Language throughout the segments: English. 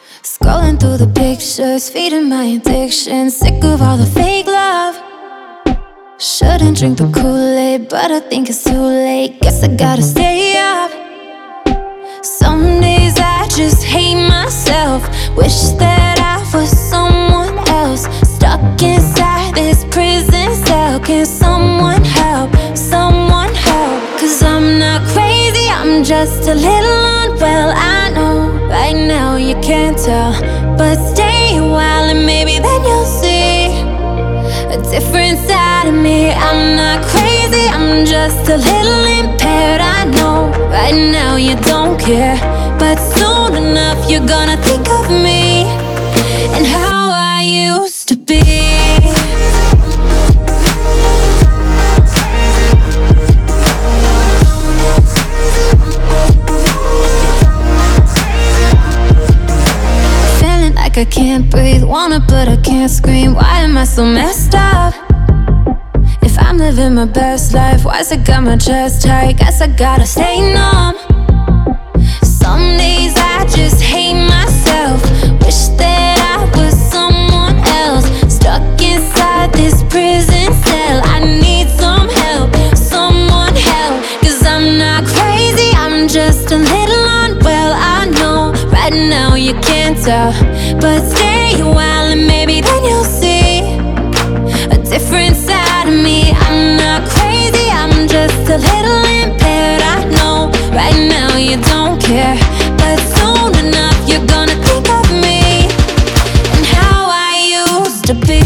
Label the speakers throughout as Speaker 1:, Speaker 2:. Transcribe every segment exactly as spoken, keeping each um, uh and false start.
Speaker 1: Scrolling through the pictures, feeding my addiction. Sick of all the fake love. Shouldn't drink the Kool-Aid, but I think it's too late. Guess I gotta stay up. Some days I just hate myself. Wish that I was someone else. Stuck inside this prison cell. Can someone help? Someone help? Cause I'm not crazy, I'm just a little unwell. I know right now you can't tell, but stay a while and maybe then you'll see a different side of me. I'm not crazy, I'm just a little impaired. I know right now you don't care, but soon enough you're gonna think of me and how I used to be. Feeling like I can't breathe, wanna but I can't scream. Why am I so messed up? If I'm living my best life, why's it got my chest tight? Guess I gotta stay numb. Some days I just hate myself. Wish that I was someone else. Stuck inside this prison cell. I need some help, someone help. Cause I'm not crazy, I'm just a little unwell. I know right now you can't tell, but stay a while and maybe then you'll see a different side of me. I'm not crazy, I'm just a little impaired. I know right now you don't care, but soon enough you're gonna think of me and how I used to be.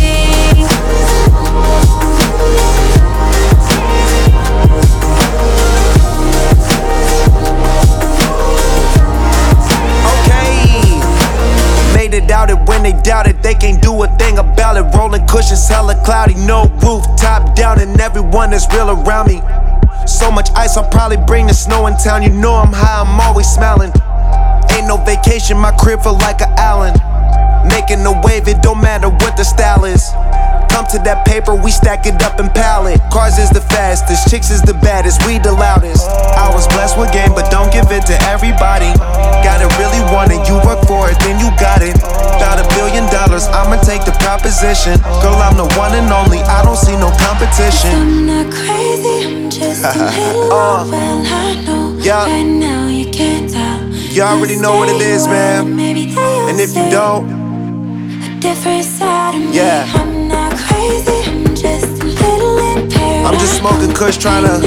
Speaker 2: Made it out it when they doubt it, they can't do a thing about it. Rolling cushions, hella cloudy, no roof, top down, and everyone is real around me. So much ice, I'll probably bring the snow in town. You know I'm high, I'm always smiling. Ain't no vacation, my crib feel like an island. Making a wave, it don't matter what the style is. Come to that paper, we stack it up and pile it. Cars is the fastest, chicks is the baddest, we the loudest. I was blessed with game, but don't give it to everybody. Gotta really want it, you work for it, then you got it. About a billion dollars, I'ma take the proposition. Girl, I'm the one and only, I don't see no competition.
Speaker 1: I'm not crazy, I'm just a little
Speaker 2: uh,
Speaker 1: well, I know
Speaker 2: yeah.
Speaker 1: right now you can't tell.
Speaker 2: You already know what it is, man. And if you don't,
Speaker 1: a different side of me.
Speaker 2: Yeah.
Speaker 1: I'm not crazy, I'm just a little impaired.
Speaker 2: I'm just smoking kush trying to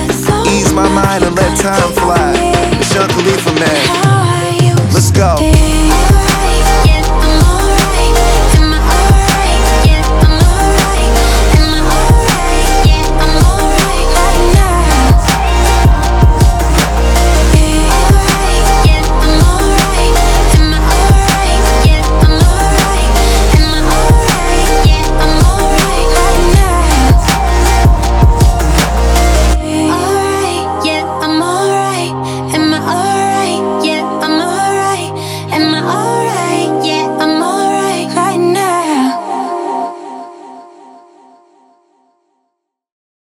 Speaker 2: ease my mind and let time fly. It's Young Khalifa, man. Let's go.